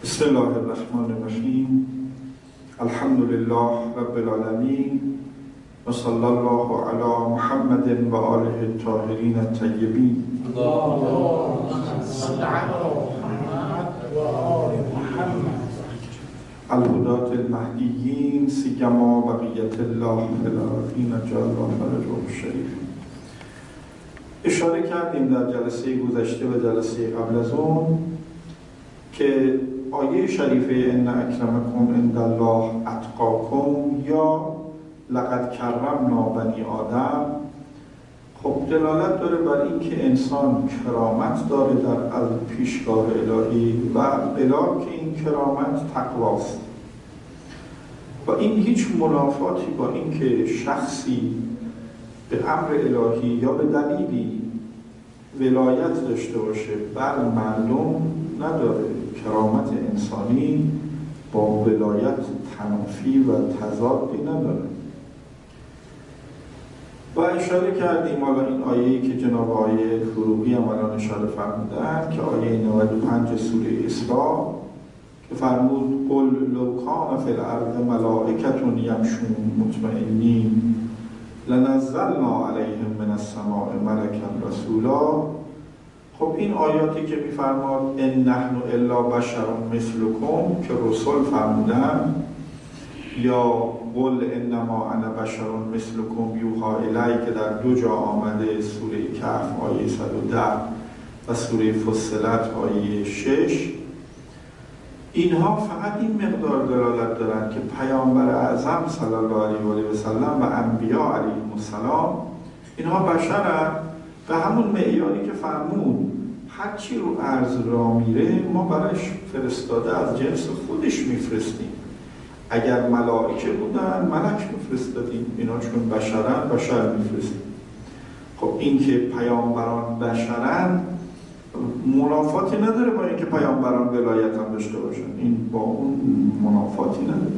بسم الله الرحمن الرحیم. الحمد لله رب العالمین و صلی الله علی محمد و آله الطاهرین الطیبین. اللهم صل علی محمد و آل محمد الهداة المهدیین سیما بقیت الله فی الارضین جل فرجه الشریف. اشاره کردیم در جلسه گذشته و جلسه قبل از اون که آیه شریفه ان اکرمکم عند الله اتقاکم یا لقد کرمنا بنی آدم خب دلالت داره بر اینکه انسان کرامت داره در از پیشگاه الهی و بلا که این کرامت تقواست و این هیچ منافاتی با اینکه شخصی به امر الهی یا به دلیلی ولایت داشته باشه بر مردم نداره. کرامت انسانی با ولایت تنافی و تضادی نداره. و اشاره کردیم حالا این آیه‌ای که جناب آیه فروغی هم الان اشاره فرمودن که آیه 95 سوره اسراء که فرمود قل لو کان فی الارض ملائکة یمشون مطمئنین لنزلنا علیهم من السماء ملکا رسولا. خب این آیاتی که میفرماد ان نحن الا بشر مثلکم که رسول فرمودن یا قل انما انا بشر مثلکم یوحی الی که در دو جا آمده سوره کهف آیه 110 و سوره فصلت آیه 6 اینها فقط این مقدار دلالت دارند که پیامبر اعظم صلی الله علیه و سلم و انبیا علیهم السلام اینها بشرند به همون معیاری که فرمود هرچی رو عرض را میره ما برایش فرستاده از جنس خودش میفرستیم. اگر ملائکه بودن ملک میفرستادیم، اینا چون بشرن بشر میفرستیم. خب این که پیامبران بشرن منافاتی نداره با اینکه پیامبران ولایت هم داشته باشن، این با اون منافاتی نداره.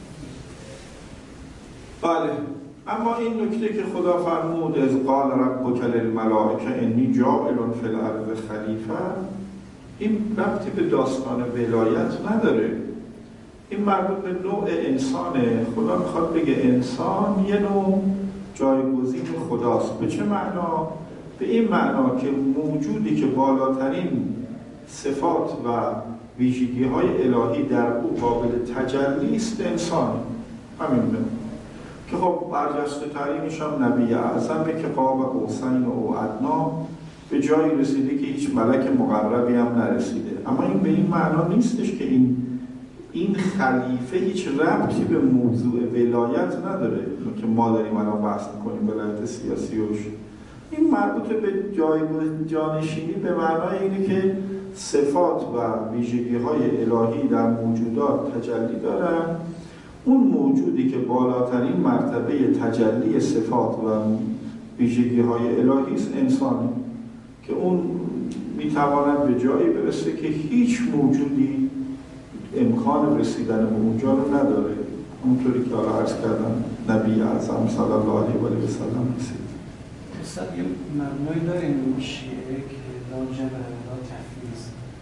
بله، اما این نکته که خدا فرمود از قال ربک للملائکه انی جاعل فی الارض خلیفه، این ربطی به داستان ولایت نداره. این مربوط به نوع انسانه. خدا میخواد بگه انسان یه نوع جایگزین خداست. به چه معنا؟ به این معنا که موجودی که بالاترین صفات و ویژگی های الهی در او قابل تجلی است انسان. همین که خب برجسته ترینش هم نبی اعظمه که قاب قوسین و ادنا به جایی رسیده که هیچ ملک مقربی هم نرسیده. اما این به این معنا نیستش که این خلیفه هیچ ربطی به موضوع ولایت نداره که ما داریم الان بحث میکنیم ولایت سیاسی وش. این مربوط به جانشینی به معنای اینه که صفات و ویژگی های الهی در موجودات تجلی دارن. اون موجودی که بالاترین مرتبه تجلی صفات و ویژگی های الهی است انسانه که اون میتواند به جایی برسه که هیچ موجودی امکان رسیدن به اونجا رو نداره. اونطوری که حالا عرض کردم نبی اعظم صلی الله علیه و سلم رسید. استاد یه مبنایی داریم شیعه که لا جبر لا تفویض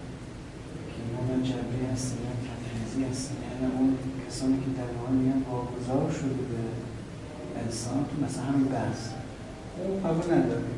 که ما نه جبری هستیم نه تفویضی هستیم، یعنی اون کسانی که در واقع میگن واگذار شده به انسان تو مثلا همین بحث اون قبول نداریم.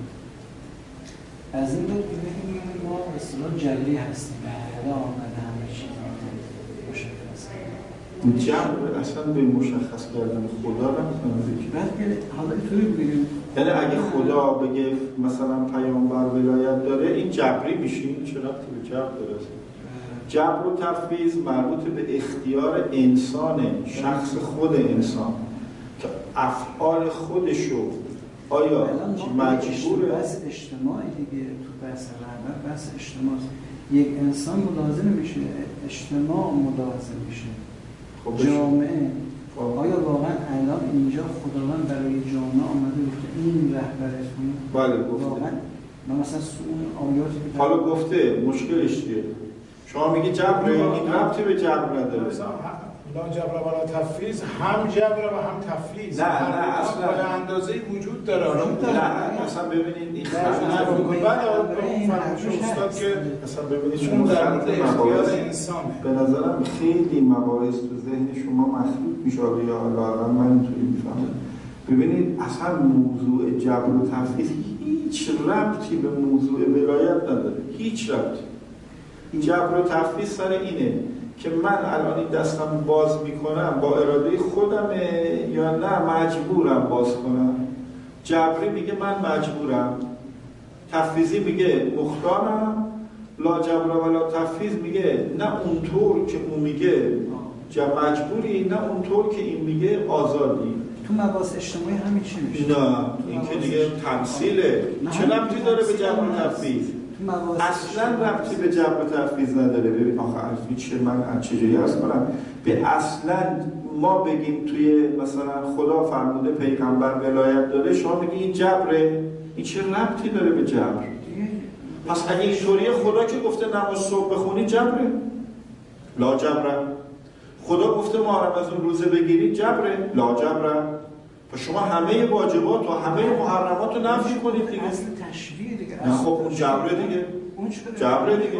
از این دو میگیم ما به اصطلاح جبری هستیم، خدا آمده همه چیز مشخص جبر اصلا به مشخص کردن خدا نمیتونه. حالا اینطوری بگیم یعنی اگه خدا بگه مثلا پیامبر ولایت داره این جبری میشه؟ چه ربطی به جبر داره؟ جبر و تفویض مربوط به اختیار انسانه، شخص خود انسان که افعال خودشو آیا مجبوره؟ بحث اجتماعی دیگه، تو بحث رهبر بحث اجتماعی یک انسان ملازم میشه، اجتماع ملازم میشه، جامعه. آیا واقعا الان اینجا خداوند برای جامعه آمده گفته این رهبرتون؟ بله گفته. واقعا من مثلا اون آیاتی حالا گفته مشکلش چیه؟ شما میگی جبر، این ربطی به جبر نداره. لا جبر ولا تفویض هم جبر و هم تفویض. نه اصلا به اندازه وجود داره. نه اصلا ببینید این استاد که اصلا ببینید شما در مورد اختیار انسانه. به نظرم خیلی مباحث تو ذهن شما مخلوط میشه یا حالا من اینطوری میفهمم. ببینید اصلا موضوع جبر و تفویض هیچ ربطی به موضوع ولایت نداره، هیچ ربطی. جبر و تفویض سر اینه که من الان این دستم باز میکنم با اراده خودمه یا نه مجبورم باز کنم. جبری میگه من مجبورم، تفویضی میگه مختارم. لا جبر ولا تفویض میگه نه اونطور که اون میگه مجبوری، نه اونطور که این میگه آزادی. تو مباحث اجتماعی همین چی میشه؟ نه این که دیگه تمثیله. چه ربطی داره به جبر و تفویض؟ اصلا ربطی به جبر و تفویض نداره. ببین آخه حرفی چیه، من چجوری عرض کنم به اصلا ما بگیم توی مثلا خدا فرموده پیغمبر ولایت داره، شما بگی این جبره، این چه ربطی داره به جبر؟ پس اگه اینطوریه خدا که گفته نماز صبح بخونی جبره؟ لا جبره. خدا گفته محرم از اون روزه بگیری جبره؟ لا جبره. و شما همه واجبات و همه محرمات رو نفی کنید دیگه. اصل تشریع دیگه. نه خب اون جبره دیگه. جبره دیگه.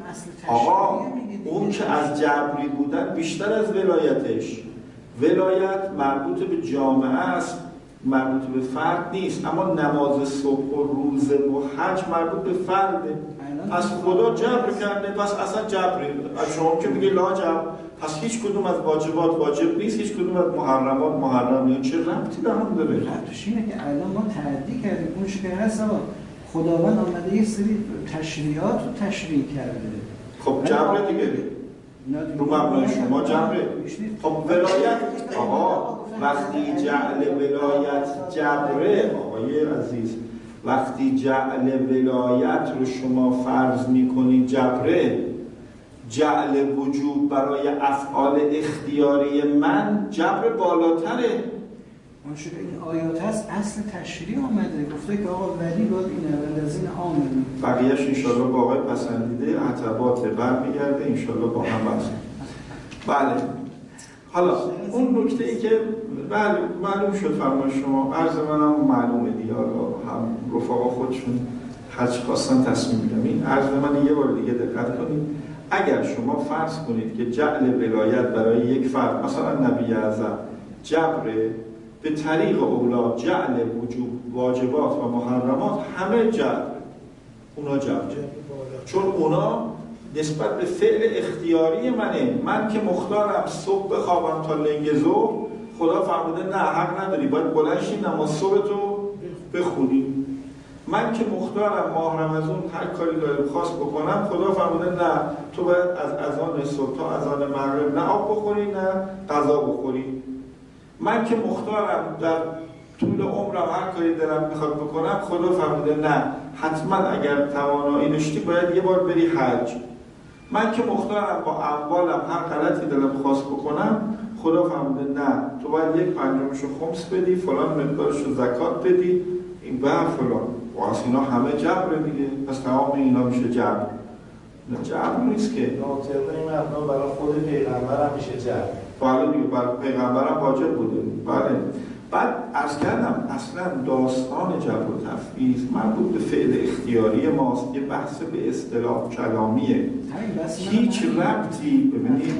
آقا اون که از جبری بودن بیشتر از ولایتش. ولایت مربوط به جامعه است، مربوط به فرد نیست. اما نماز صبح و روزه و حج مربوط به فرده. پس خدا جبر کرده، پس اصلا جبری. از شما که میگه لا جبر، پس هیچ کدوم از واجبات واجب نیست، هیچ کدوم از محرمات محرم نیست. چه ربطی به هم داره؟ ربطش اینه که الان ما تعدی کردیم. اون که هست خداوند آمده یه سری تشریعات رو تشریع کرده. خب جبر دیگه. رو مبنای شما جبره. خب ولایت آقا وقتی جعل ولایت جبره آقای عزیز، وقتی جعل ولایت رو شما فرض میکنید جبره، جعل وجوب برای افعال اختیاری من جبر بالاتره. اون شکل این آیات هست اصل تشریع آمده گفته که آقا ولی باید این ولازین آمنی. بقیهش انشالله با آقای پسندیده عتبات برمیگرده انشالله با هم بحث. بله حالا اون نکته ای که بله معلوم شد فرمایش شما، عرض من هم معلومه دیگه، هم رفقا خودشون حج خواستن تصمیم میگم. این عرض من یه بار دیگه دقت کنید. اگر شما فرض کنید که جعل ولایت برای یک فرد مثلا نبی اعظم جبره، به طریق اولا جعل وجوب واجبات و محرمات همه جبر، اونا جبر، چون اونا نسبت به فعل اختیاری منه. من که مختارم صبح بخوابم تا لنگ ظهر، خدا فرموده نه حق نداری، باید بلند شی نماز صبحتو بخونی. من که مختارم ماه رمضان هر کاری دارم خواست بکنم، خدا فرموده نه تو باید از اذان صبح تا اذان مغرب نه آب بخوری نه غذا بخوری. من که مختارم در طول عمرم هر کاری دارم میخواد بکنم، خدا فرموده نه حتما اگر توانایی داشتی باید یه بار بری حج. من که مختارم با اموالم هر غلطی دلم خواست بکنم، خدا فرموده نه تو باید 1/5 خمس بدی، فلان مقدارشو زکات بدی، این به فلان. واسه اینا همه جبر دیگه. پس تمام اینا میشه جبر. جبر نیست که ناطقه این مبنا برای خود پیغمبر هم میشه جبر. بله دیگه برای پیغمبر هم واجب بوده. بله. بعد عرض کردم اصلا داستان جبر و تفویض مربوط به فعل اختیاری ماست، یه بحث به اصطلاح کلامیه. هیچ ربطی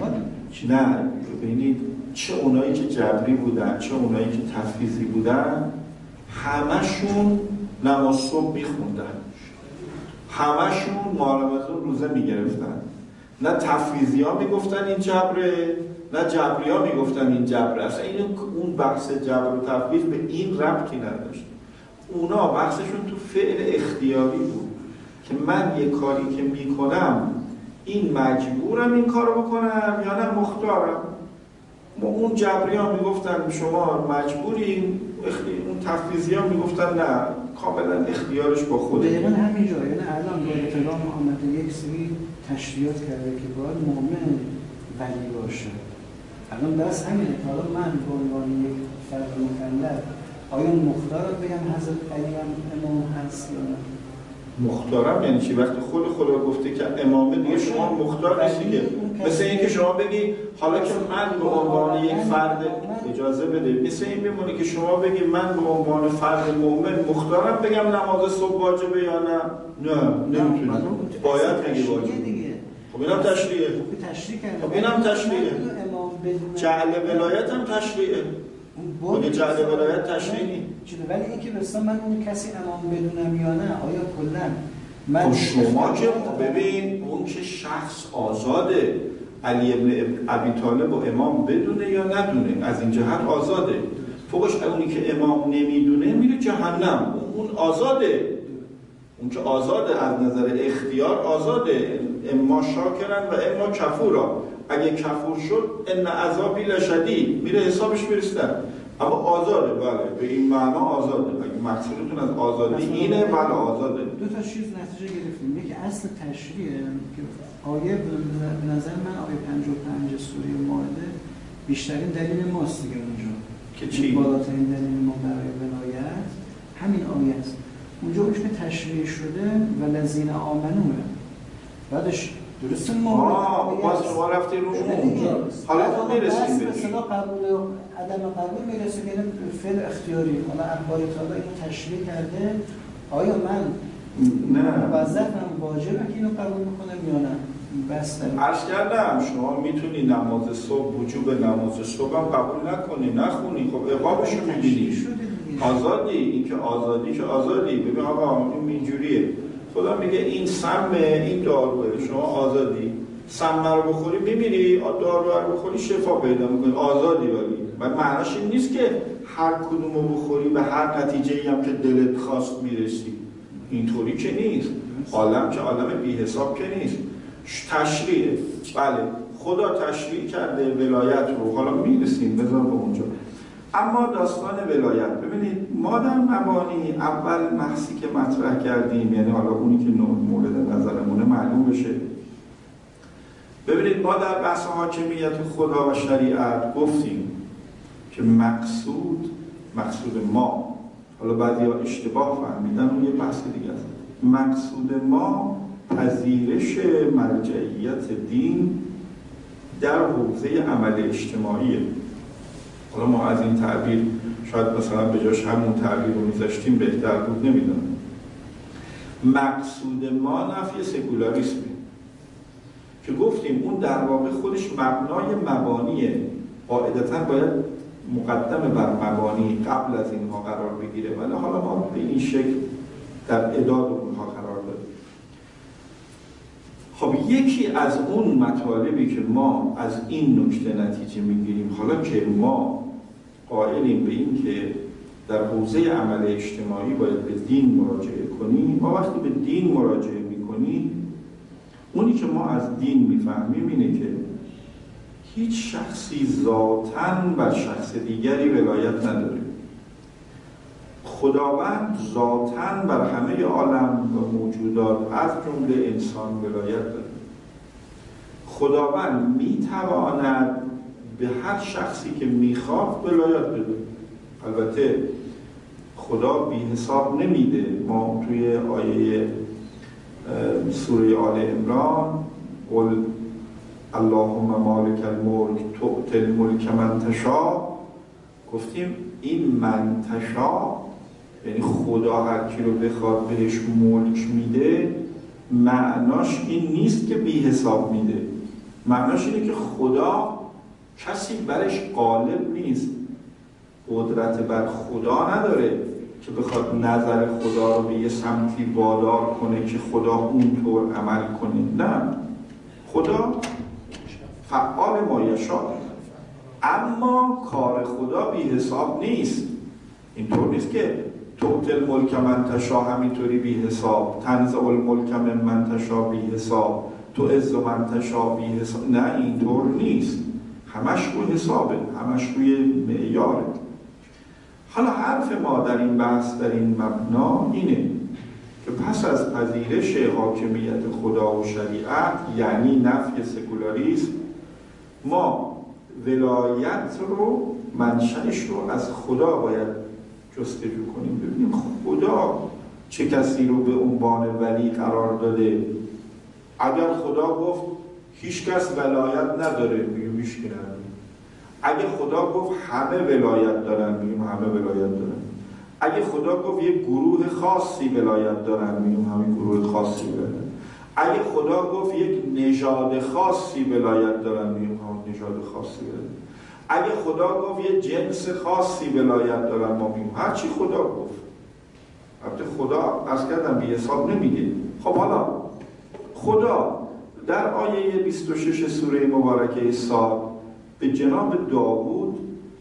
ببینید چه اونایی که جبری بودن چه اونایی که تفویضی بودن همشون نماز صبح میخوندن، همشون ماه رمضان روزه میگرفتن. نه تفویضی ها میگفتن این جبره، نه جبری ها میگفتن این جبره. اصلا این اون بحث جبر و تفویض به این ربطی نداشت. اونا بحثشون تو فعل اختیاری بود که من یه کاری که میکنم این مجبورم این کارو بکنم یا نه مختارم. اون جبری ها میگفتن شما مجبورین، اون تفویضی ها میگفتن نه کاملا اختیارش با خوده. دقیقا همینجا، یعنی الان با اطلاع آمده یک سری تشریعات کرده که باید مؤمن ولی باشه. الان بس همینه. حالا من به عنوان یک فرد مکلف آیا مختار بگم حضرت علی هم امام هست یا نه؟ مختارم یعنی چی؟ وقتی خدا گفته که امامه دیگه شما مختار نیستی که مثل اینکه شما بگی حالا که من به عنوان یک فرد اجازه بده، مثل این میمونه که شما بگی من به عنوان فرد مؤمن مختارم بگم نماز صبح واجبه یا نه نمیتونی، باید بگی واجبه. خب اینم تشریعه. خب اینم تشریعه. جعل ولایت هم تشریعه. مگه جعل ولایت تشریعی؟ ولی اینکه مثلا من اون کسی امام بدونم یا نه، آیا کلا من شما که ببین اون که شخص آزاده، علی ابن ابی طالب و امام بدونه یا ندونه از این جهت آزاده. فوقش اونی که امام نمیدونه میره جهنم، اون آزاده، اون که آزاده از نظر اختیار آزاده، اما شاکرن و اما کفورا، اگه کفور شد ان عذابی لشدید میره حسابش میرسن، اما آزاده. بله به این معنا آزاده. اگه مقصودتون از آزادی اینه بله آزاده. دو تا چیز نتیجه گرفتیم، یکی اصل تشریعه که آیه به نظر من آیه 55 سوره مائده بیشترین دلیل ماست دیگه اونجا که چی؟ بالاترین دلیل ما برای ولایت همین آیه است. اونجا اونش که تشریع شده و لذین آمنوه بعدش درسته ما باز شما رفتید رو حالا تو میرسیم بهش مثلا قبول و عدم قبول میرسیم یعنی فعل اختیاری. حالا اخبار تعالی اینو تشریع کرده، آیا من موظفم واجبه که اینو قبول میکنم یا نه؟ بس عرض کردم شما میتونی نماز صبح وجوب نماز صبح هم قبول نکنی نخونی، خب عقابشو میبینی، آزادی. این که آزادی که آزادی. ببین آقا این اینجوریه، خدا میگه این سمه این داروه، شما آزادی سم رو بخوری میمیری، دارو رو بخوری شفا پیدا میکنی، آزادی. ولی معناش این نیست که هر کدوم رو بخوری به هر نتیجه‌ای هم که دلت خواست میرسی، اینطوری که نیست. عالم که عالم بی حساب که نیست. تشریعه. بله خدا تشریع کرده ولایت رو، حالا میرسیم بذار به اونجا. اما داستان ولایت ببینید ما در مبانی اول بحثی که مطرح کردیم، یعنی حالا اونی که مورد نظرمونه معلوم بشه. ببینید ما در بحث حاکمیت خدا و شریعت گفتیم که مقصود ما، حالا بعضیا اشتباه فهمیدن اون یه بحث دیگه است، مقصود ما پذیرش مرجعیت دین در حوزه عمل اجتماعیه. حالا ما از این تعبیر شاید مثلا به جاش همون تعبیر رو میذاشتیم بهتر بود، نمیدونم. مقصود ما نفی سکولاریسمه که گفتیم اون در واقع خودش مبنای مبانیه، قاعدتاً باید مقدم بر مبانی قبل از اینها قرار بگیره، ولی حالا ما به این شکل در اعداد اونها قرار دادیم. خب یکی از اون مطالبی که ما از این نکته نتیجه میگیریم، حالا که ما قائلیم به این که در حوزه عمل اجتماعی باید به دین مراجعه کنیم، ما وقتی به دین مراجعه میکنیم اونی که ما از دین میفهمیم اینه که هیچ شخصی ذاتاً بر شخص دیگری ولایت نداره. خداوند ذاتاً بر همه عالم و موجودات از جمله انسان ولایت داره. خداوند میتواند به هر شخصی که میخواد ولایت بده. البته خدا بی حساب نمیده. ما توی آیه سوره آل عمران قل اللهم مالک الملک تؤتی الملک من تشاء، گفتیم این من تشاء یعنی خدا هر کی رو بخواد بهش ملک میده، معناش این نیست که بی حساب میده، معناش اینه که خدا کسی برش غالب نیست، قدرت بر خدا نداره که بخواد نظر خدا رو به یه سمتی وادار کنه که خدا اونطور عمل کنه. نه، خدا فعال ما یشاء، اما کار خدا بی حساب نیست. اینطور نیست که تؤتی الملک من تشاء همینطوری بی حساب، تنزع الملک من تشاء بی حساب، تعز من تشاء بی حساب. نه اینطور نیست، همش رو حسابه، همش روی معیاره. حالا حرف ما در این بحث در این مبنا اینه که پس از پذیرش حاکمیت خدا و شریعت یعنی نفی سکولاریسم، ما ولایت رو منشأش رو از خدا باید جستجو کنیم. ببینیم خدا چه کسی رو به عنوان ولی قرار داده. اگر خدا گفت هیچ کس ولایت نداره، میگیم هیچ کی نداره. اگه خدا گفت همه ولایت دارن، میگیم همه ولایت دارن. اگه خدا گفت یک گروه خاصی ولایت دارن، میگیم همین گروه خاصی ولایت. اگه خدا گفت یک نژاد خاصی ولایت دارن، میگیم همین نژاد خاصی ولایت. اگه خدا گفت یک جنس خاصی ولایت دارن، ما میگیم هر چی خدا گفت. البته خدا از کردم بی حساب نمیگه. خب حالا خدا در آیه 26 سوره مبارکه صاد به جناب داوود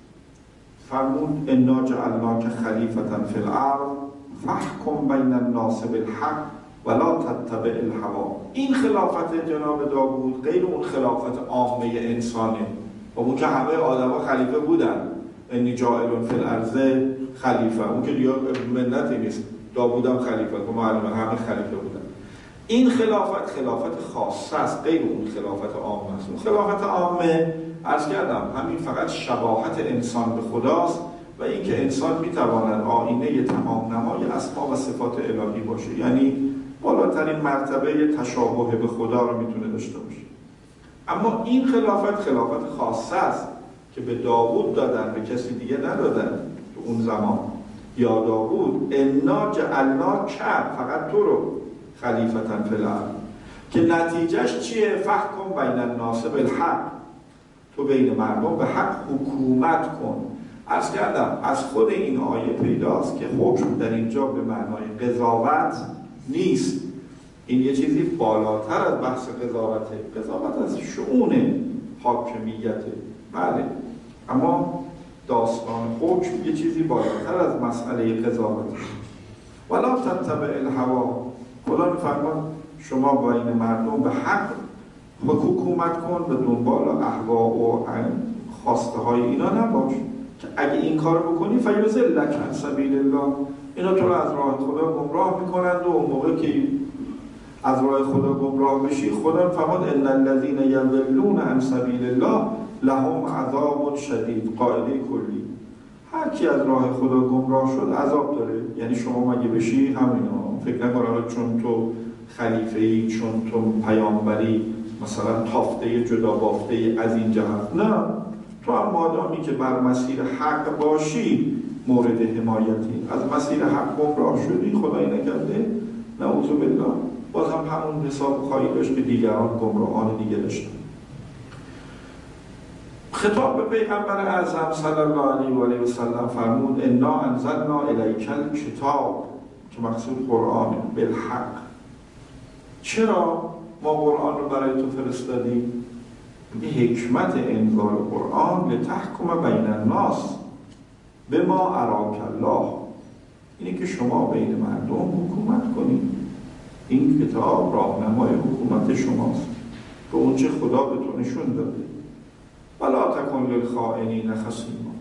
فرمود انا جعلناک خلیفة فی الارض فاحکم بین الناس بالحق ولا تتبع الهوا. این خلافت جناب داوود غیر اون خلافت عامه انسانه. و اون که همه آدم ها خلیفه بودن، انی جاعل فی الارض خلیفه، اون که دیگه ملتی نیست، داوود هم خلیفه، که معلومه همه خلیفه بودن. این خلافت خاصه است، غیر اون خلافت عامه است. اون خلافت عامه عرض کردم همین فقط شباهت انسان به خداست و اینکه انسان میتواند آینه تمام نمای اسما و صفات الهی باشه، یعنی بالاترین مرتبه تشابه به خدا رو میتونه داشته باشه. اما این خلافت خاصه است که به داوود دادن، به کسی دیگه ندادن تو اون زمان. یا داوود انا جعلناک، فقط تو رو خلیفة فی الارض، که نتیجهش چیه؟ فحکم بین الناس بالحق، تو بین مردم به حق حکومت کن. عرض کردم از خود این آیه پیداست که حکم در اینجا به معنای قضاوت نیست. این یه چیزی بالاتر از بحث قضاوته. قضاوت از شؤون حاکمیته، بله، اما داستان حکم یه چیزی بالاتر از مسئله قضاوته. ولا تتبع الهوا، خدا می‌فرماد شما بین مردم به حق حکومت کن و دنبال اهوا و خواسته های اینا نباش، که اگه این کار بکنی فیضلک عن سبیل الله، اینا تو رو از راه خدا گمراه میکنند و اون موقع که از راه خدا گمراه بشی، خدا فرمود ان الذين يضلون عن سبیل الله لهم عذاب شدید. قاعده کلی، هر کی از راه خدا گمراه شد عذاب داره. یعنی شما مگه بشی همینا، فکر نکن چون تو خلیفه‌ای، چون تو پیامبری، مثلا تافته جدا بافته از این جهت، نه، تو هم مادامی که بر مسیر حق باشی مورد حمایتی. از مسیر حق گمراه شدی، خدای نکرده، نعوذ بالله، باز هم همون حساب خواهی داشت که دیگران گمراهان دیگه داشتن. خطاب به پیغمبر اعظم صلی الله علیه و آله و سلم فرمود انا انزلنا الیک الکتاب، که مقصود قرآن، بالحق. چرا ما قرآن رو برای تو فرستادیم؟ به حکمت انزال قرآن لتحکم بین الناس بما اراک الله، اینه که شما بین مردم حکومت کنید. این کتاب راهنمای حکومت شماست به اون چه خدا به تو نشون داده. ولا تکن للخائنین خصیما،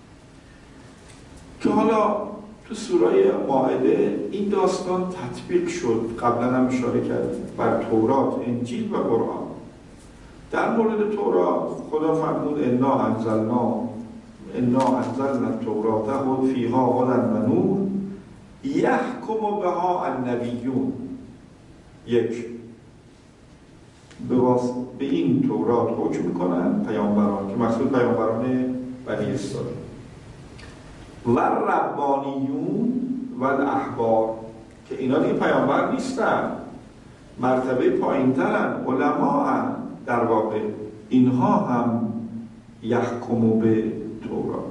که حالا تو سوره مائده این داستان تطبیق شد، قبلا هم اشاره کرد، بر تورات، انجیل و قرآن. در مورد تورات خدا فرمود انا انزلنا التوراة فیها هدی و نور یحکم بها النبیون. یک، به این تورات حکم میکنن پیامبران، که مقصود پیامبران بنی اسرائیل، و ربانیون و الاحبار، که اینا دیگه پیامبر نیستن، مرتبه پایین‌ترن، علما هم در واقع، اینها هم یحکمو به تورات.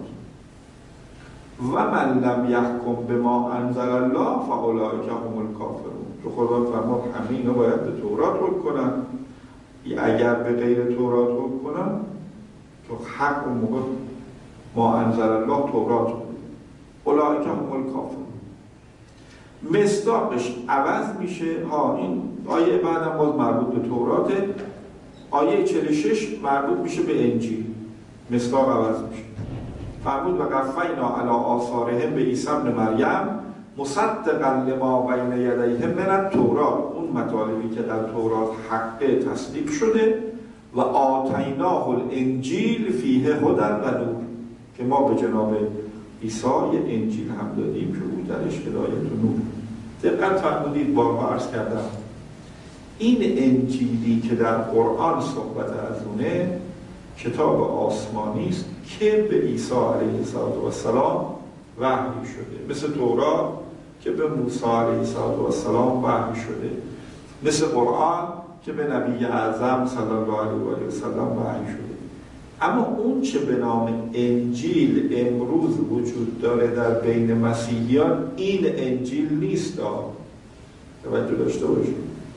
و من لم یحکم بما انزل الله فاولئک هم الکافرون. تو خدا فرمود همه اینا باید به تورات حکم کنن، اگر به غیر تورات حکم کنن، تو حق اون موقع ما انزل الله تورات، اولئک هم الکافرون. مصداقش عوض میشه. این آیه بعدم باز مربوط به توراته، آیه 46 مربوط میشه به انجیل، مصداق عوض میشه. فرمود و قفینا علی آثارهم به عیسی ابن مریم مصدقا لما بین یدیه من التورات، اون مطالبی که در تورات حق تصدیق شده، و آتیناه الانجیل فیه هدی و نور، که ما به جناب عیسی انجیل هم دادیم که او درش هدایت و نور. دقت فرمودید، بارها عرض کردم این انجیلی که در قرآن صحبت از اونه کتاب آسمانی است که به عیسی علیه السلام وحی شده، مثل تورات که به موسی علیه السلام وحی شده، مثل قرآن که به نبی اعظم صلی الله علیه و سلم وحی شده. اما اون چه به نام انجیل امروز وجود داره در بین مسیحیان، این انجیل نیست. توجه داشته باشید،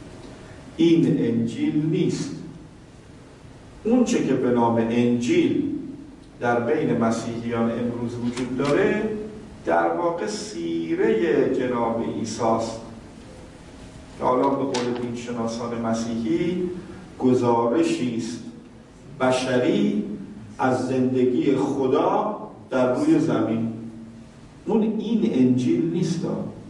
این انجیل نیست. اون چه که به نام انجیل در بین مسیحیان امروز وجود داره در واقع سیره جناب عیسی است که حالا به قول دینشناسان مسیحی گزارشی است بشری از زندگی خدا در روی زمین. این انجیل نیست.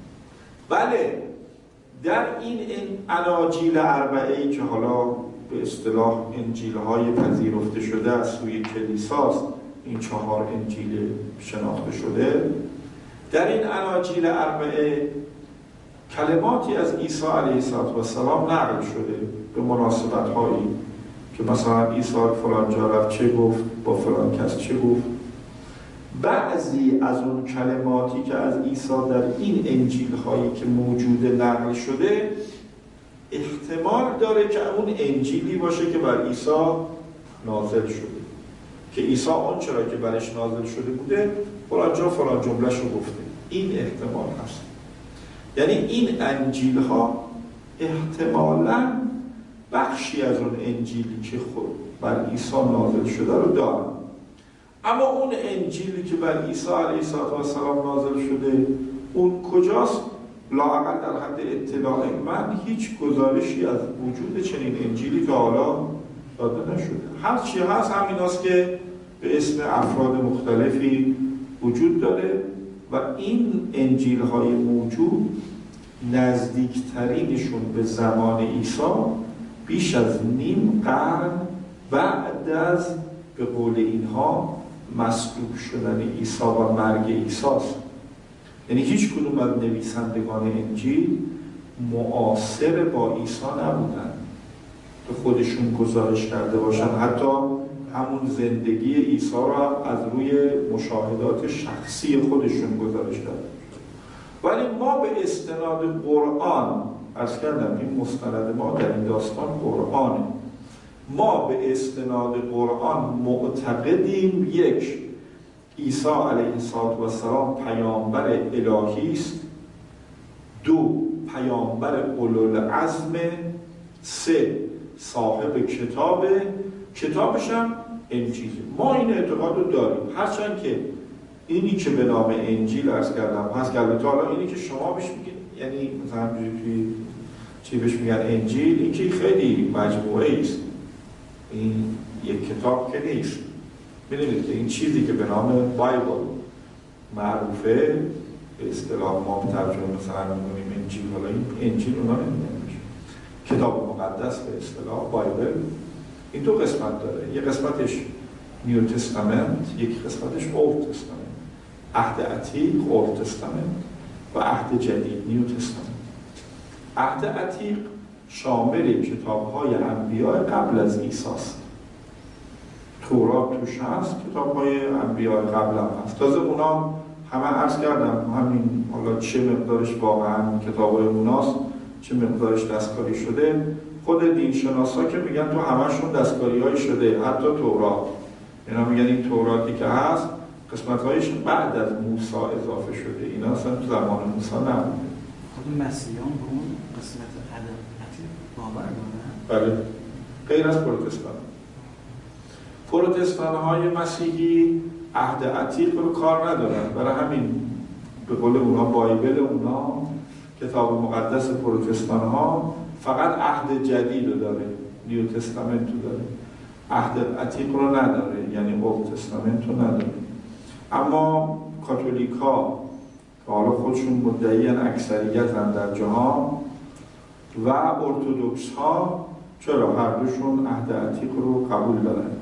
بله، در این اناجیل اربعه‌ای که حالا به اصطلاح انجیل‌های پذیرفته شده از سوی کلیساست، این 4 انجیل شناخته شده، در این اناجیل اربعه کلماتی از عیسی علیه السلام نقل شده به مناسبت‌هایی که مثلا عیسی فلان جا رفت چه گفت، با فلان کس چه گفت. بعضی از اون کلماتی که از عیسی در این انجیل هایی که موجوده نقل شده احتمال داره که اون انجیلی باشه که بر عیسی نازل شده، که عیسی اون چرا که برش نازل شده بوده فلان جا فلان جمله‌شو گفته. این احتمال هست. یعنی این انجیل ها احتمالاً بخشی از اون انجیلی که خود بر عیسی نازل شده رو دارن. اما اون انجیلی که بر عیسی علیه السلام نازل شده اون کجاست؟ لااقل در حد اطلاع من هیچ گزارشی از وجود چنین انجیلی تا حالا داده نشده. هر چی هست همیناست که به اسم افراد مختلفی وجود داره و این انجیل های موجود نزدیکترینشون به زمان عیسی بیش از نیم قرن بعد از به قول اینها مصلوب شدن عیسی و مرگ عیسی است. یعنی هیچ کدوم از نویسندگان انجیل معاصر با عیسی نبودن که خودشون گزارش کرده باشن، حتی همون زندگی عیسی را از روی مشاهدات شخصی خودشون گزارش کرده. ولی ما به استناد قرآن، عرض کردم این مستند ما در این داستان قرآنه، ما به استناد قرآن معتقدیم یک، عیسی علیه السلام پیامبر الهی است، 2 پیامبر اولوالعزم، 3 صاحب کتابش هم انجیل. ما این اعتقاد رو داریم، هرچند که اینی که به نام انجیل عرض کردم هست که البته حالا اینی که شما بهش میگید، یعنی مثلا چی بهش میگن انجیل، این که خیلی مجموعه است، این یک کتاب که نیست. ببینید که این چیزی که به نام بایبل معروفه به اصطلاح ما ترجمه مثلا می‌کنیم انجیل، حالا این انجیل اونا نمی‌نویسه، کتاب مقدس به اصطلاح بایبل این 2 قسمت داره، یک قسمتش نیو تستامنت، یک قسمتش اولد تستامنت، عهد عتیق اولد تستامنت و عهد جدید نیو تستامنت. عهد عتیق شامل کتاب‌های انبیاء قبل از عیسی است. تورات توش هست، کتاب‌های انبیاء قبل هم هست. تازه اونا همه عرض کردم همین، حالا چه مقدارش واقعا کتاب‌های اوناست، چه مقدارش دستکاری شده، خود دینشناسا که میگن تو همشون دستکاری‌های شده، حتی تورات. اینا میگن این توراتی که هست قسمت‌هایش بعد از موسی اضافه شده، اینا اصلا تو زمان موسی نبوده. خود مسیحیان به اون قسمت عتیق باور دارن؟ بله، غیر از پروتستان‌های مسیحی عهد عتیق رو کار ندارن، برای همین به قول اونا بایبل اونا، کتاب مقدس پروتستان‌ها فقط عهد جدید رو داره، نیو تستامنت رو داره، عهد عتیق رو نداره، یعنی اولد تستامنت رو نداره. اما کاتولیک‌ها که حالا خودشون مدعیان اکثریتن در جهان و ارتدوکس‌ها چرا هر دوشون عهد عتیق رو قبول دارن.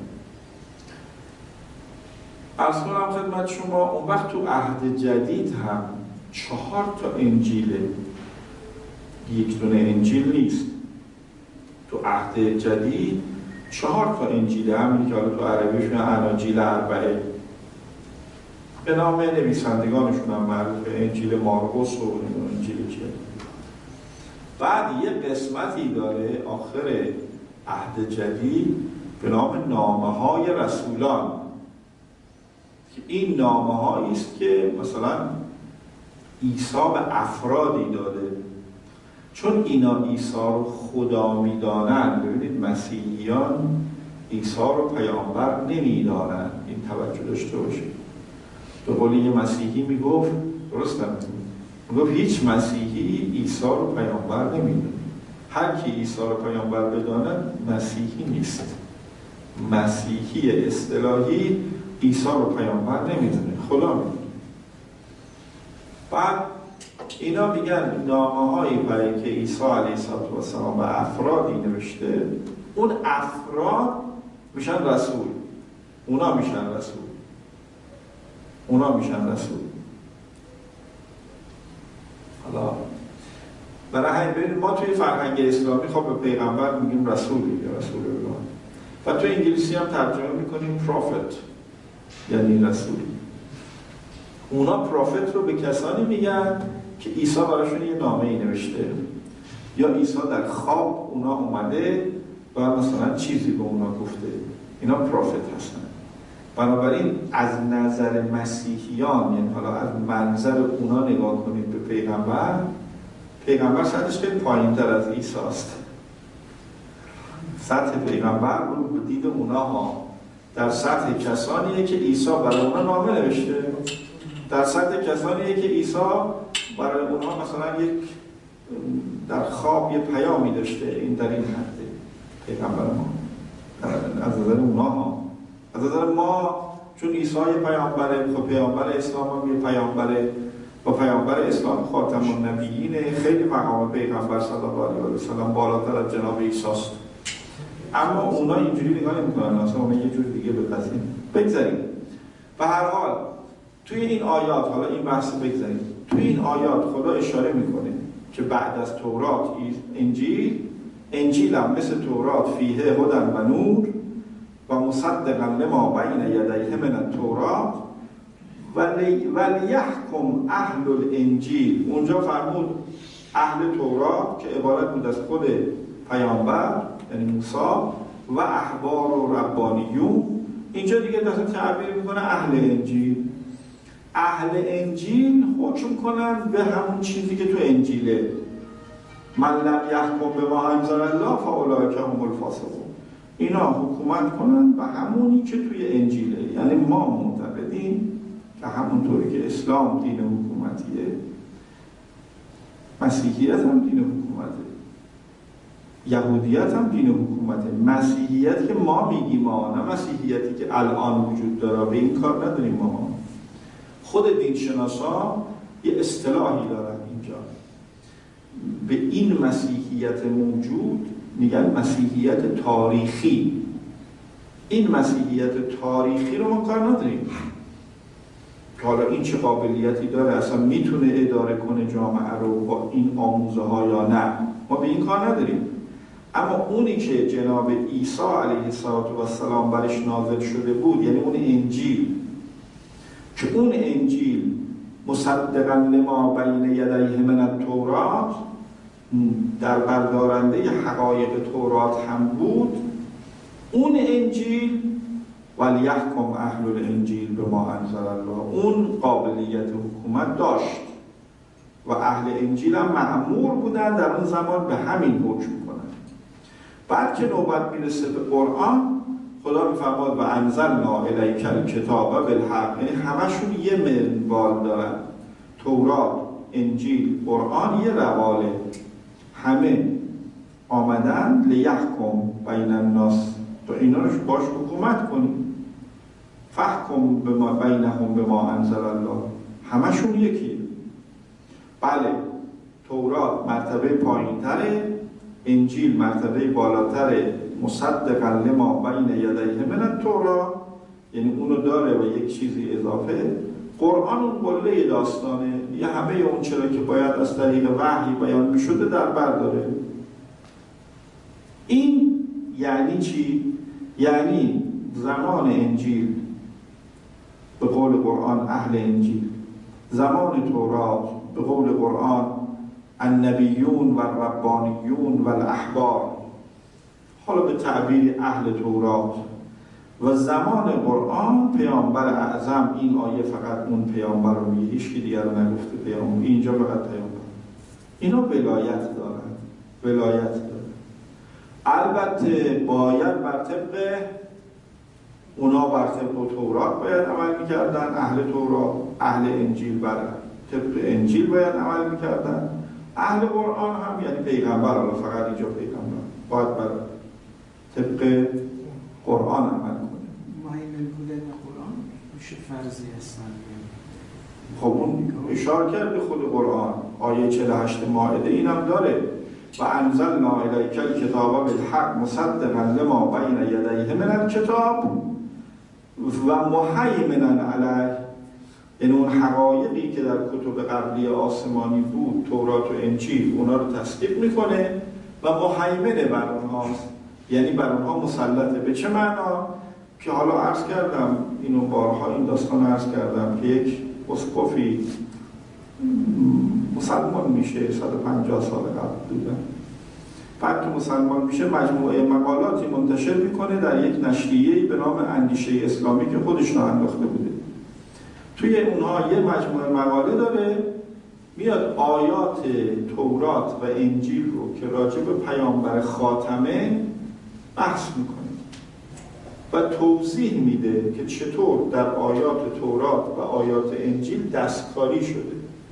عرض کنم خدمت شما اون وقت تو عهد جدید هم 4 تا انجیله یک دونه انجیل نیست. تو عهد جدید 4 تا انجیله، همینی که حالا تو عربیشون اناجیل اربعه به نام نویسندگانشون هم معروفه، انجیل مارکوس و انجیل چیه. بعد یه قسمتی داره آخر عهد جدید به نام نامه‌های رسولان که این نامه‌هایی است که مثلا عیسی به افرادی داده، چون اینا عیسی رو خدا می‌دانند. ببینید مسیحیان عیسی رو پیامبر نمی‌دانند، این توجه داشته باشید. به قول یه مسیحی میگفت، درست میگفت هیچ مسیحی عیسی رو پیامبر نمی‌دونه. هر کی عیسی رو پیامبر بداند مسیحی نیست. مسیحی اصطلاحی عیسی رو پیامبر نمی‌دونه، خدا می‌دونه. بعد اینا میگن نامه‌هایی برای که عیسی علیه السلام به افرادی نوشته، اون افراد میشن رسول، اونا میشن رسول. حالا برای همین ببینید ما توی فرهنگ اسلامی خب به پیغمبر میگیم رسول یا رسول الله، و تو انگلیسی هم ترجمه میکنیم پروفت، یعنی رسول. اونا پروفت رو به کسانی میگن که عیسی براشون یه نامه‌ای نوشته، یا عیسی در خواب اونا اومده و مثلا چیزی به اونا گفته، اینا پروفت هستن. بنابراین از نظر مسیحیان، یعنی حالا از منظر اونا نگاه کنید به پیغمبر سطحش خیلی پایین‌تر از عیسی است. سطح پیغمبر رو به دید اونا ها در سطح کسانیه که عیسی برای اونا نامه نوشته، در سطح کسانیه که عیسی برای اونها مثلا یک در خواب یه پیامی داشته. این در این حده پیغمبر ما از نظر اونها ها. از نظر ما چون عیسی یه پیامبره، خب پیامبر اسلام هم یه پیامبره و پیامبر اسلام خاتم النبیینه، خیلی مقام پیغمبر صلی الله علیه و سلم بالاتر از جناب عیسی است. اما اونا اینجوری نگاه نمی‌کنن، اصلا اونا یه جور دیگه بگذاریم. به هر حال توی این آیات، حالا این بحث بگذاریم، توی این آیات خدا اشاره میکنه که بعد از تورات انجیل هم مثل تورات فیه هدی و نور و مصدقا لما بین یدیه من التورات ولیحکم اهل الانجیل. اونجا فرمود اهل تورات که عبارت بود از خود پیامبر یعنی موسی و احبار و ربانیون. اینجا دیگه دست تعبیر میکنه اهل انجیل. اهل انجیل حکم کنن به همون چیزی که تو انجیله. من لم یحکم بما انزل الله فاولئک هم الفاسقون. اینا حکومت کنن به همونی که توی انجیله. یعنی ما معتقدیم که همونطوری که اسلام دین حکومتیه، مسیحیت هم دین حکومته، یهودیت هم دین حکومته. مسیحیت که ما میگیم ما، نه مسیحیتی که الان وجود داره، به این کار نداریم ما. خود دینشناسا یه اصطلاحی دارن اینجا به این مسیحیت موجود، میگن مسیحیت تاریخی. این مسیحیت تاریخی رو ما کار نداریم که حالا این چه قابلیتی داره، اصلا میتونه اداره کنه جامعه رو با این آموزه ها یا نه، ما به این کار نداریم. اما اونی که جناب عیسی علیه السلام برش نازل شده بود، یعنی اون انجیل، که اون انجیل مصدقا لما بین یدیه من التورات، در بردارنده حقایق تورات هم بود، اون انجیل ولیحکم اهل الانجیل بما انزل الله، اون قابلیت حکومت داشت و اهل انجیل هم مأمور بودن در اون زمان به همین حکم کنند. بعد که نوبت میرسه به قرآن، خدا میفرماد و انزلنا الیک الکتاب بالحق، یعنی همشون یه منوال دارن. تورات، انجیل، قرآن یه رواله، همه آمدن لیحکم بین الناس، تو اینا رو باش حکومت کنیم. فحکم بما بینهم بما انزل الله، همشون یکیه. بله تورات مرتبه پایین‌تره، انجیل مرتبه بالاتره، مصدقا لما بین یدیه من التورات، یعنی اونو داره و یک چیزی اضافه، قرآن اون قله داستانه، یه همه اون چرا که باید از طریق وحی بیان میشده در بر داره. این یعنی چی؟ یعنی زمان انجیل به قول قرآن اهل انجیل، زمان تورات به قول قرآن النبیون و الربانیون و الاحبار، حالا به تعبیر اهل تورات، و زمان قرآن پیامبر اعظم. این آیه فقط اون پیامبر رو میگه، هیچ کی دیگر رو نگفته پیامبر، اینجا فقط پیامبر. اینا ولایت دارن، ولایت دارن. البته باید بر طبق اونا، بر طبق تورات باید عمل میکردن، اهل تورات، اهل انجیل بر طبق انجیل باید عمل میکردن، اهل قرآن هم یعنی پیغمبر، حالا فقط اینجا پیغمبر باید بر طبق قرآن عمل کنه. مهیمن بودن قرآن میشه فرضی هستن. خب اون اشاره کرد به خود قرآن، آیه 48 مائده اینم داره، و انزلنا الیک الکتاب بالحق مصدقا لما بین یدیه من الکتاب و مهیمنا علیه. این اون حقایقی که در کتب قبلی آسمانی بود، تورات و انجیل، اونا رو تصدیق میکنه و مهیمنه بر اونهاست، یعنی بر اونها مسلطه. به چه معنا؟ که حالا عرض کردم، اینو بارها این داستان عرض کردم که یک اسقفی مسلمان میشه 150 سال قبل بودن، بعد که مسلمان میشه مجموعه مقالاتی منتشر میکنه در یک نشریه‌ای به نام اندیشه اسلامی که خودش رو انداخته بوده. توی اونها یه مجموعه مقاله داره، میاد آیات تورات و انجیل رو که راجع به پیامبر خاتمه بحث میکنه و توضیح میده که چطور در آیات تورات و آیات انجیل دستکاری شده.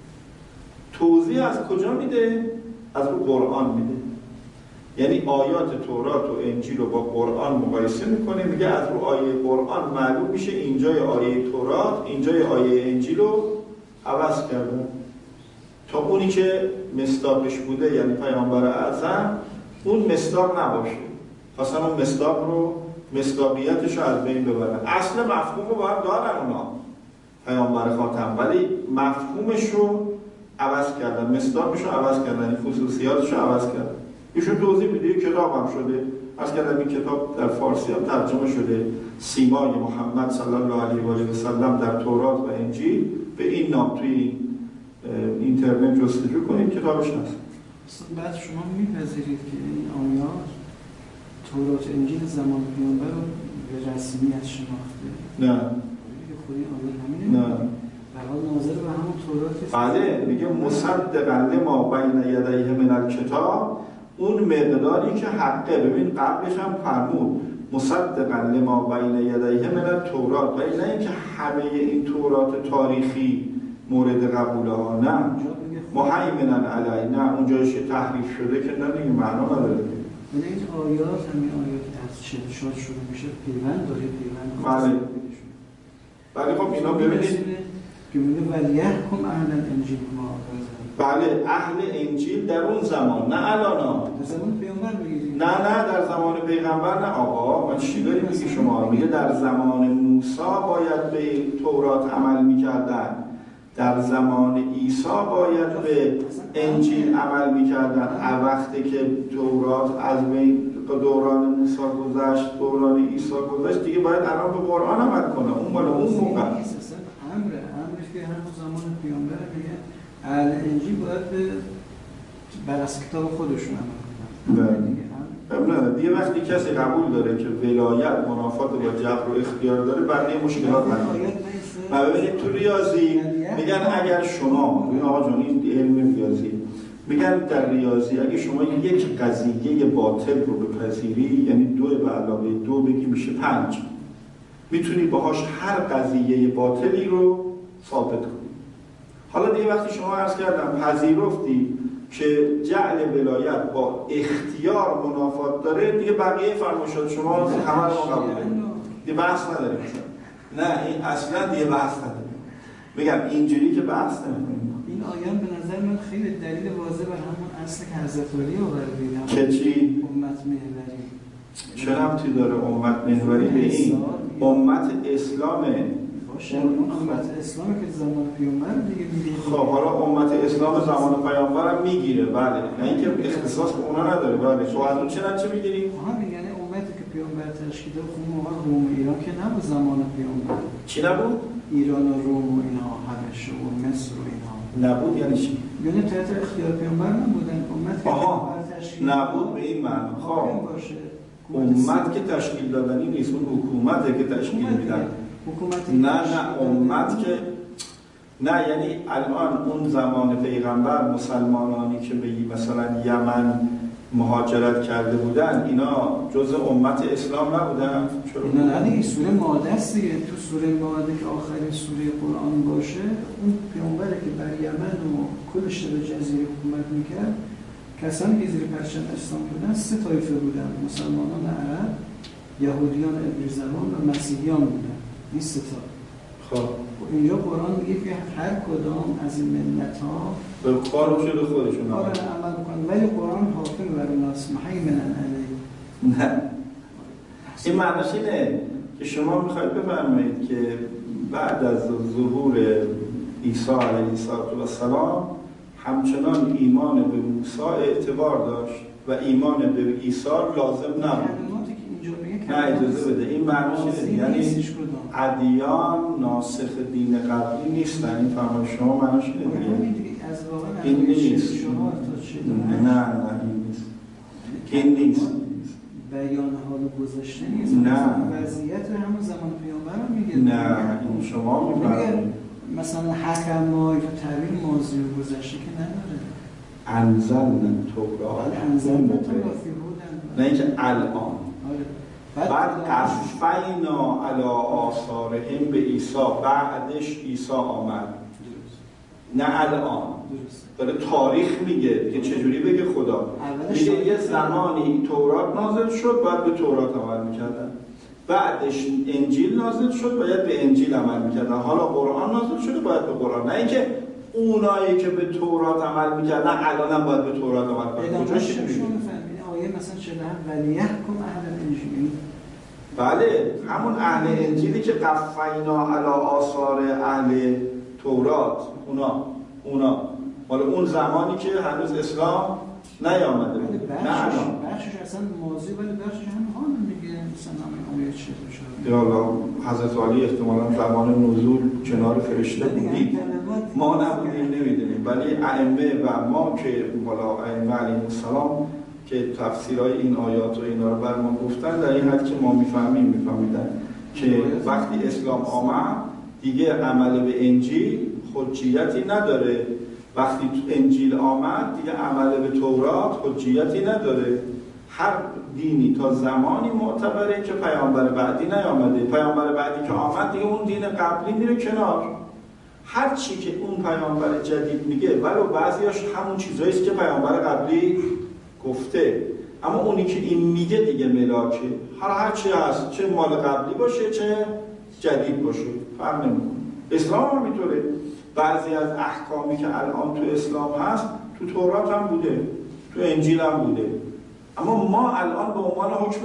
توضیح از کجا میده؟ از رو قرآن میده. یعنی آیات تورات و انجیل رو با قرآن مقایسه میکنه، میگه از رو آیه قرآن معلوم میشه اینجای آیه تورات، اینجای آیه انجیل رو عوض کرده تا اونی که مصداقش بوده، یعنی پیامبر اعظم، اون مصداق نباشه. خواستن اون مصداق رو، مصداقیتش رو از بین ببرن. اصل مفهوم رو باید دارن اونا، پیامبر خاتم، ولی مفهومش رو عوض کردن، مصداقش رو عوض کردن، خصوصیاتش رو عوض کردن. ایشون توضیح میده، کتاب هم شده، عرض کردم این کتاب در فارسی هم ترجمه شده، سیمای محمد صلی الله علیه و آله و سلم در تورات و انجیل، به این نام توی اینترنت جستجو کنید، کتابش هست. بعد شما میپذیرید که این آیات تورات انجیل زمان پیامبر رو به رسمیت شناخته؟ نه. خودی آیه همینه؟ نه. در حال ناظر به همون تورات. بله، میگه مصدقا لما بین یدیه من الکتاب، اون مقداری که حقه. ببین قبلش هم فرمود مصدقا لما بین یدیه من التورات، و این نه اینکه همه این تورات تاریخی مورد قبوله ها، نه، مهیمنا علی، نه اونجایش تحریف شده که نه، دیگه معنا نداره. این آیات، همین آیات از شد شروع میشه، پیوند داره، پیوند. بله خب اینا ببینید که میگه ولیحکم اهل انجیل ما. بله، اهل انجیل در اون زمان، نه الان. در زمان پیغمبر میگید؟ نه در زمان پیغمبر نه آقا، من چی داری میگی شما؟ میگه در زمان موسی باید به تورات عمل میکردن، در زمان عیسی باید به انجیل عمل میکردن. وقتی که تورات از بین دوران موسی گذشت، دوران عیسی گذشت، دیگه باید الان به قرآن عمل کنه. اون مال اون موقع امرش که همون زمان پیامبر میگه اهل انجیل باید بر از کتاب خودشون عمل کنن. نه دیگه وقتی کسی قبول داره که ولایت منافات با جبر و اختیار داره، بقیه مشکلات نداره. و ببینید تو ریاضی میگن اگر شما، این آقا جان این علم ریاضی، میگن در ریاضی اگه شما یک قضیه باطل رو بپذیری، یعنی 2 به علاوه 2 بگی میشه 5، میتونی باهاش هر قضیه باطلی رو ثابت کنی. حالا دیگه وقتی شما عرض کردم پذیرفتی که جعل ولایت با اختیار منافات داره، دیگه بقیه فرمایشات شما همه رو قبول دارید، دیگه بحث نداریم. نه این اصلا دیگه بحث نداریم. میگم اینجوری که بحث نمی‌کنیم. این آیه به نظر من خیلی دلیل واضح بر همون اصل که حضرت علی آوردید، که چی؟ امت محوری. چه ربطی داره امت محوری به این؟ امت اسلامه. باشه. اون امت اسلامی که زمان پیامبر دیگه میگه. خب حالا امت اسلام زمان پیامبر هم میگیره، بله، نه اینکه اختصاص به اونا نداره. بله شما از اون چه میگیریم؟ یعنی امتی که پیامبر تشکیل داد اون موقع روم و ایران که نبود زمان پیامبر. چی نبود؟ ایران و روم و اینا، حبشه و مصر و اینا نبود. یعنی چی؟ یعنی تحت اختیار پیامبر نبودن. امت که پیامبر تشکیل نبود به این معنی. خب باشه. امت که تشکیل دادنی نیست، اون حکومته که تشکیل میدن. نه امت که نه، یعنی الان اون زمان پیغمبر مسلمانانی که به مثلا یمن مهاجرت کرده بودن اینا جزء امت اسلام نبودن؟ چرا؟ نه این سوره مائده است دیگه. تو سوره مائده که آخرین سوره قرآن باشه، اون پیامبری که بر یمن و کل شبه جزیره حکومت میکرد، کسانی که زیر پرچم اسلام بودن 3 طایفه بودن: مسلمانان عرب، یهودیان عبری زبان و مسیحیان بودن. این 3 تا. خب اینجا قرآن میگه که هر کدام از این ملت‌ها به کار شده خودشون عمل کنن، ولی قرآن حاکم بر الناس مهیمنا علیه. نه این معنیش اینه که شما میخواید بفرمایید که بعد از ظهور عیسی علیه السلام همچنان ایمان به موسی اعتبار داشت و ایمان به عیسی لازم نبود. نه اجازه بده، این معنیش اینه یعنی ادیان ناسخ دین قبلی نیستن. این فرمایش شما معنیش اینه این نیست. نه این نیست. بیان حال گذشته نیست. نه وضعیت همون زمان پیامبر رو میگه. نه این شما میفرمایید مثلا حکم ما یا تعبیر ماضی و گذشته که نداره. انزلنا التوراة نه اینکه الان. بعد قفینا علی آثارهم به عیسی، بعدش عیسی آمد. نه الان. داره تاریخ میگه که چجوری بگه خدا. میگه یه زمانی تورات نازل شد باید به تورات عمل میکردن، بعدش انجیل نازل شد باید به انجیل عمل میکردن، حالا قرآن نازل شده باید به قرآن. نه اینکه اونایی که به تورات عمل میکردن الان هم باید به تورات عمل کنن. کجاش میگه؟ آیه مثلا 47 ولیحکم اهل الانجیل. بله همون اهل انجیلی که قفینا علی آثار اهل تورات، اونا مال اون زمانی که هنوز اسلام نیامده بود. نه الان بخشش اصلا ماضی ولی بخشش هم حال میگه. مثلا آیه چه باشه یا الله حضرت علی احتمالاً زمان نزول کنار فرشته بودید، ما نبودیم نمیدونیم، ولی ائمه و ما که بالا ائمه علیهم السلام که تفسیرهای این آیات و اینا رو بر ما گفتن، در این حد که ما میفهمیدن که وقتی اسلام آمد دیگه عمل به انجیل حجیتی نداره، وقتی انجیل آمد دیگه عمل به تورات حجیتی نداره. هر دینی تا زمانی معتبره که پیامبر بعدی نیامده. پیامبر بعدی که آمد دیگه اون دین قبلی میره کنار. هر چی که اون پیامبر جدید میگه ولو بعضیاش همون چیزایی است که پیامبر قبلی گفته، اما اونی که این میگه دیگه ملاکه. هر چی هست، چه مال قبلی باشه چه جدید باشه فرق نمیکنه. اسلام هم میطوره. بعضی از احکامی که الان تو اسلام هست تو تورات هم بوده، تو انجیل هم بوده، اما ما الان به عنوان حکم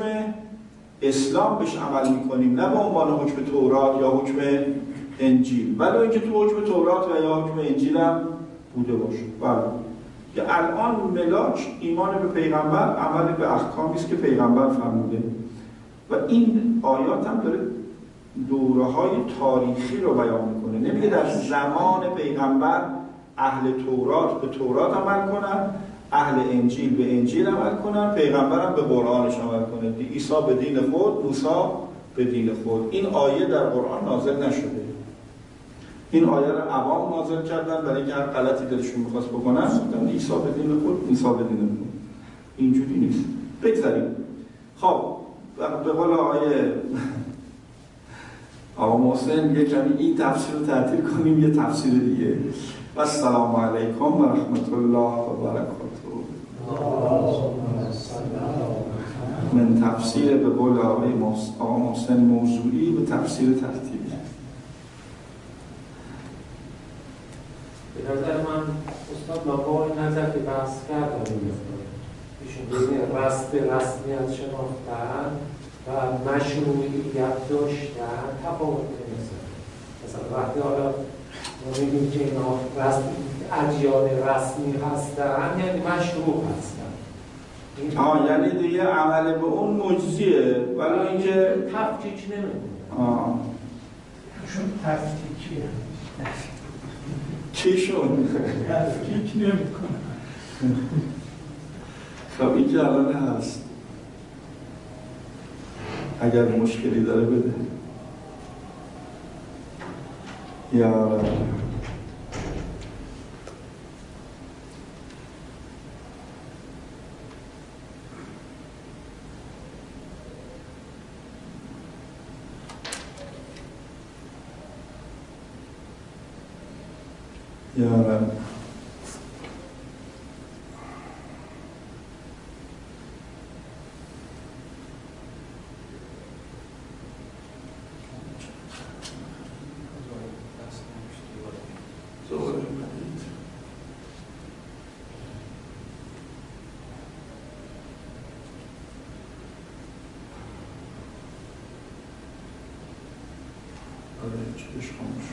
اسلام بهش عمل میکنیم، نه به عنوان حکم تورات یا حکم انجیل، ولی اینکه تو حکم تورات و یا حکم انجیل هم بوده باشه. بله که الان ملاک ایمان به پیغمبر، عمل به احکامی است که پیغمبر فرموده. و این آیات هم داره دوره‌های تاریخی رو بیان میکنه. نمیگه در زمان پیغمبر اهل تورات به تورات عمل کنن، اهل انجیل به انجیل عمل کنن، پیغمبر هم به قرآنش عمل کنه. عیسی به دین خود، موسی به دین خود. این آیه در قرآن نازل نشده. این آیه رو عوام نازل کردن برای اینکه هر غلطی دلشون می‌خواست بکنن، گفتن عیسی به دین خود، عیسی به دین خود. اینجوری نیست. بگذاریم. خب به قول آقا محسن یک کمی این تفسیر رو تعطیل کنیم، یه تفسیر دیگه. و السلام علیکم و رحمت الله و برکاته. من تفسیر به قول آقا محسن موضوعی به تفسیر ترتیبی. به نظر من استاد با این نظر که بحث کردم ایشون بین رسمیت شناختن و مشروعیت داشتن تفاوت نمی‌کنه. مثلا وقتی حالا ما میگیم که اینا ادیان رسمی هستن یعنی مشروع هستن. یعنی دیگه عمل به اون مجزیه ولی اینکه تفکیک نمیکنه. چون تفکیکیه چیشون تفکیک نمیکنه. خب این که الان هست اگر مشکلی داره بده یا رب. یا رب. چیش خاموش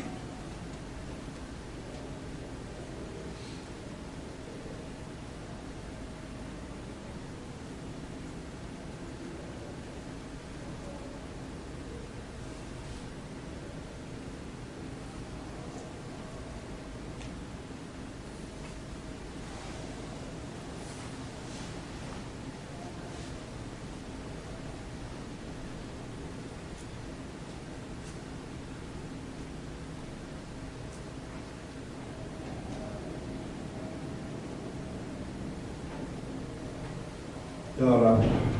یا رب.